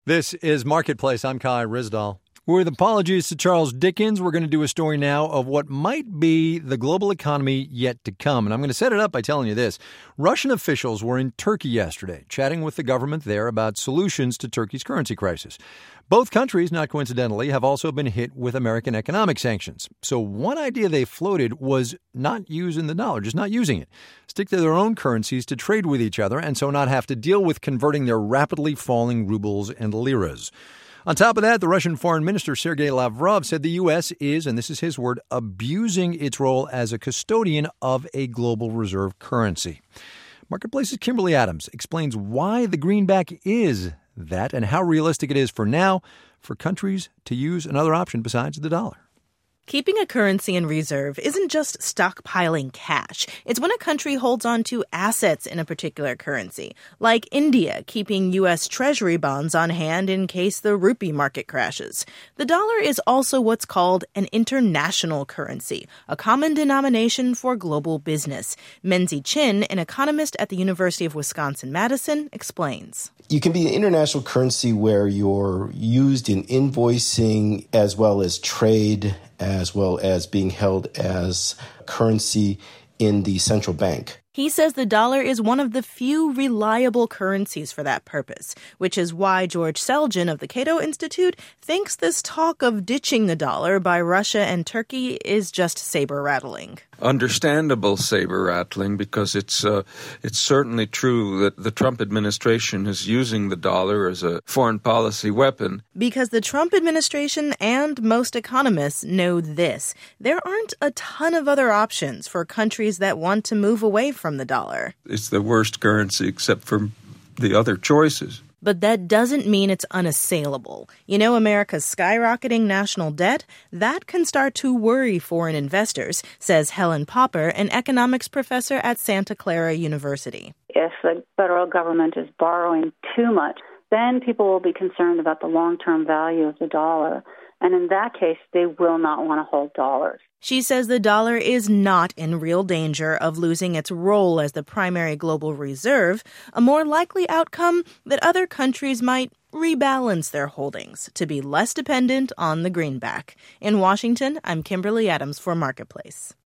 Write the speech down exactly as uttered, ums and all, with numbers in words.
This is Marketplace. I'm Kai Ryssdal. With apologies to Charles Dickens, we're going to do a story now of what might be the global economy yet to come. And I'm going to set it up by telling you this. Russian officials were in Turkey yesterday, chatting with the government there about solutions to Turkey's currency crisis. Both countries, not coincidentally, have also been hit with American economic sanctions. So one idea they floated was not using the dollar, just not using it. Stick to their own currencies to trade with each other and so not have to deal with converting their rapidly falling rubles and liras. On top of that, the Russian Foreign Minister Sergei Lavrov said the U S is, and this is his word, abusing its role as a custodian of a global reserve currency. Marketplace's Kimberly Adams explains why the greenback is that and how realistic it is for now for countries to use another option besides the dollar. Keeping a currency in reserve isn't just stockpiling cash. It's when a country holds on to assets in a particular currency, like India keeping U S Treasury bonds on hand in case the rupee market crashes. The dollar is also what's called an international currency, a common denomination for global business. Menzi Chin, an economist at the University of Wisconsin-Madison, explains. You can be an international currency where you're used in invoicing as well as trade, as well as being held as currency in the central bank. He says the dollar is one of the few reliable currencies for that purpose, which is why George Selgin of the Cato Institute thinks this talk of ditching the dollar by Russia and Turkey is just saber-rattling. Understandable saber-rattling, because it's uh, it's certainly true that the Trump administration is using the dollar as a foreign policy weapon. Because the Trump administration and most economists know this. There aren't a ton of other options for countries that want to move away from the dollar. It's the worst currency except for the other choices. But that doesn't mean it's unassailable. You know, America's skyrocketing national debt? That can start to worry foreign investors, says Helen Popper, an economics professor at Santa Clara University. If the federal government is borrowing too much, then people will be concerned about the long-term value of the dollar. And in that case, they will not want to hold dollars. She says the dollar is not in real danger of losing its role as the primary global reserve, a more likely outcome that other countries might rebalance their holdings to be less dependent on the greenback. In Washington, I'm Kimberly Adams for Marketplace.